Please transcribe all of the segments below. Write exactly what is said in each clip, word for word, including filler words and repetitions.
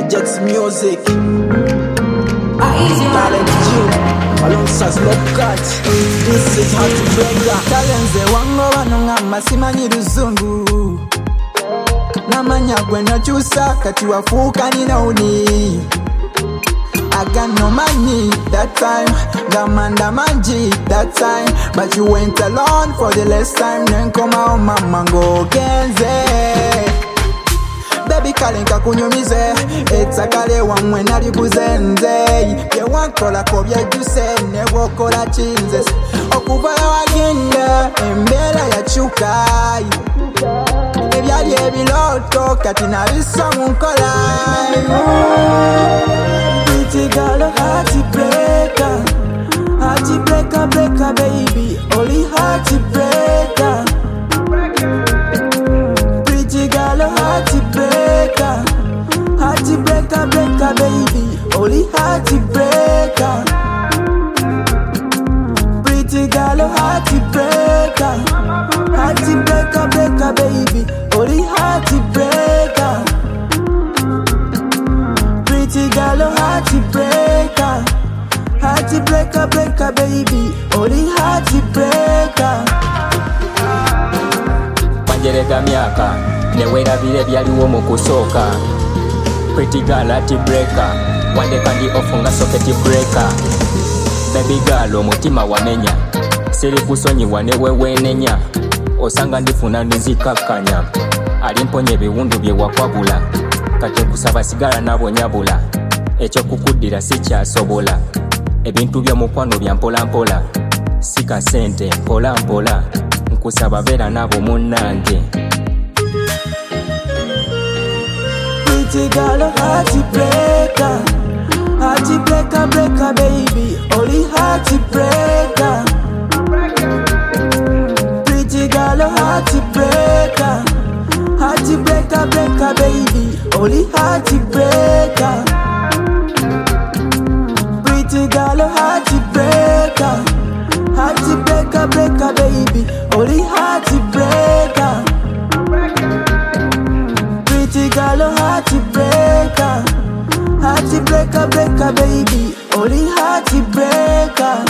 Projects Music. Talent Jim, alongside Lopcat. This is how to break that. Talenze wango wanonga masimanyi luzungu. Namanya gwena chusa kati wafuka nina uni. I got no money that time, Gamanda manji that time, but you went alone for the last time. Then come out mama go kenze. Baby kalinka kunyumize, etsa kale wamwe nali kuzenze. Ye wankola ko bye juse ne wokola chinze. Okuvala wagenda embera ya chukai. Ebyali ebiloto kati nabisa munkola. Pretty girl, a hearty breaker, hearty breaker, breaker, baby, only hearty breaker. Pretty girl, a hearty breaker, hearty breaker, breaker, baby, only hearty breaker. Pretty girl, a hearty breaker, hearty breaker, breaker, baby, only hearty breaker. Pretty girl, a hearty breaker, hearty breaker, breaker, baby, only hearty breaker. Panjerega myaka, newera bile byaliwo mu kusooka. Pretty girl, hearty breaker, wande kandi ofunga socket breaker. Baby girl, omutima wamenya, siri kusonyiwa ne wewenenya. Osanga ndifuna nizikakanya, alimponye biwundu bye wakwabula. Kati kusaba sigala nabo nyabula, ekyo kukuddira si kyasobola. Ebintu bya mukwano bya mpola mpola, sika sente mpola mpola, nkusaba beera nabo munnange. Pretty girl, a hearty breaker, hearty breaker, breaker, baby, only hearty breaker. Pretty girl, a hearty breaker, hearty breaker, breaker, baby, only hearty breaker. Pretty girl, a hearty breaker, hearty breaker, breaker, baby, only hearty breaker. Pretty girl, a hearty breaker, hearty breaker, breaker, baby, only hearty breaker.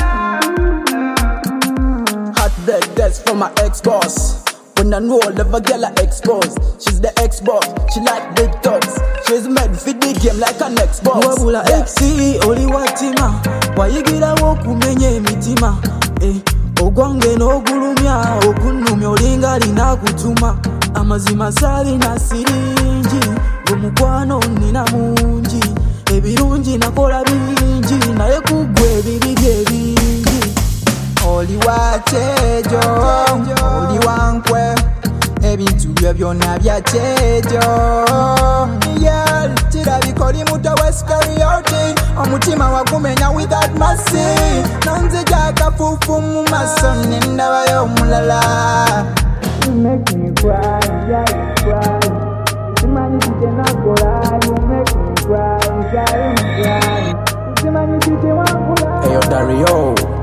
Heartbreak, that's for my ex-boss. When I know all of a girl I expose. She's the ex-boss, she like big dogs. She's made for the game like an Xbox. Wabula exi oli watima, wayigira wokumenye mitima. Eh, ogwange n'ogulumya, okunumya olinga lina kutuma. Amazima sali na sirinji, omukwano nina mungi. Ebirungi nakola bingi, naye kugwe bibi bye bingi. Oli wachejo, oli wankwe, ebintu byo byonna bya chejo. Yeah, kirabikoli muto weskariyoti, omutima wakumenya without mercy. Nonzija kafufu mu maso n'endaba y'omulala. You make me cry, yeah, cry. Simani tite nakola, you make me cry, yeah, cry. Simani tite wankula. Eyo Dario.